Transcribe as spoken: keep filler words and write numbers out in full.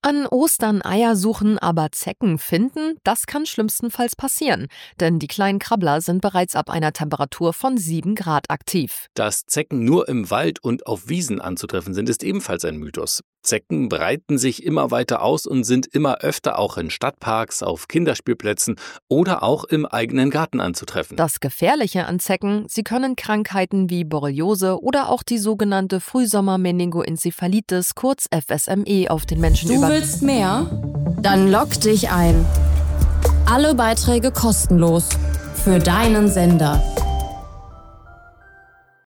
An Ostern Eier suchen, aber Zecken finden, das kann schlimmstenfalls passieren. Denn die kleinen Krabbler sind bereits ab einer Temperatur von sieben Grad aktiv. Dass Zecken nur im Wald und auf Wiesen anzutreffen sind, ist ebenfalls ein Mythos. Zecken breiten sich immer weiter aus und sind immer öfter auch in Stadtparks, auf Kinderspielplätzen oder auch im eigenen Garten anzutreffen. Das Gefährliche an Zecken, sie können Krankheiten wie Borreliose oder auch die sogenannte Frühsommer-Meningoenzephalitis, kurz F S M E, auf den Menschen Du übertragen. willst mehr? Dann log dich ein. Alle Beiträge kostenlos. Für deinen Sender.